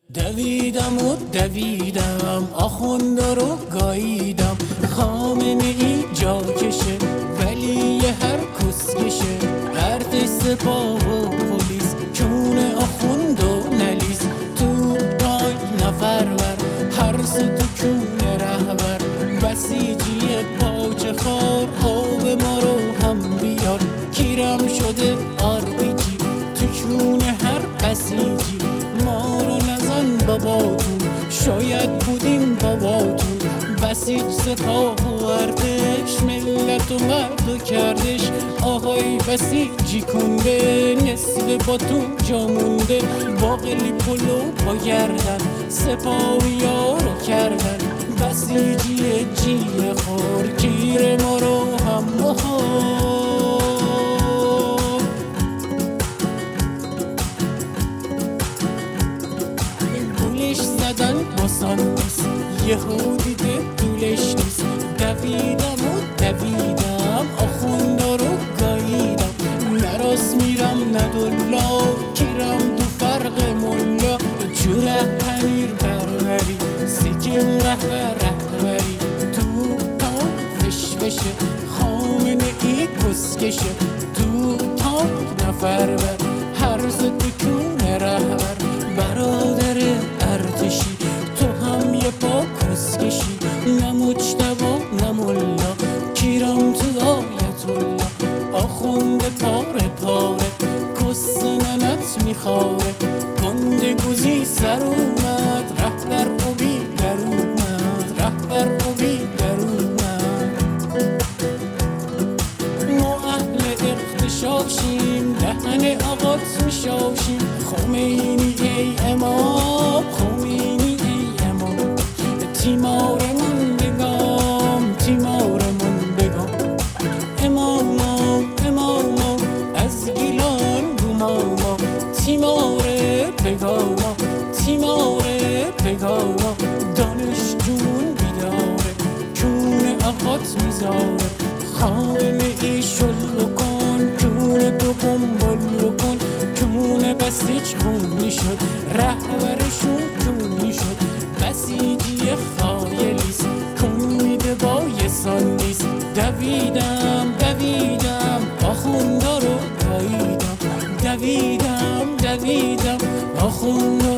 دویدم و دویدم آخوندا رو گاییدم، خامنه ای جا کشه ولی هر کسکشه، ارتش سپاه و پلیس چونه آخوندو نلیس، تو پای نفرور هر سو تو چونه رهبر، بسیجی پاچه خار آب ما رو هم بیار، کیرم شده آرپیجی تو چونه هر بسیجی، ما رو نزن باباتون شاید بودیم باباتون، بسیج سپاه و ارتش ملت و مرد کردش، آهای بسیجی کنده نصف با تو جامونده، باقلی پلو با گردن سپاهی ها رو کردن، بسیجی جیه خور کیر ما رو هم بخور، گولش زدن باسان نیست یهو دیده دولش نیست، دویدم و دویدم آخوندا رو گاییدم، نراس میرم ندولا کیرم دو فرق ملا، جوره پنیر بروری سیکل رهبری، تو تان فش بشه خامنه ای کسکشه، تو تان نفر بر هر زدکونه رهبر، برادر ارتشی تو هم یه پا کسکشی، نه مجتبا نه ملا کیرم تو آیت الله، آخونده پاره پاره کس ننت میخواره، گنده گوزی سر اومد رهبر و بی در اومد، رهبر و بی در اومد، ما اهل اغتشاشیم دهن آقات میشاشیم، خمینی ای امام خمینی ای امام، تیمارمون بگام تیمارمون بگام، اماما از گیلان گماما، تیماره بگاما تیماره بگاما، دانش جون بیداره چون آقات میذاره، خامنه ای شل کن چون تو بمبل کن، چون بسیج خونی شد رهبرشون چونی شد، بسیجی خایلیست کنیده با یه سال نیست، دویدم آخوندا رو گاییدم، دویدم آخوندا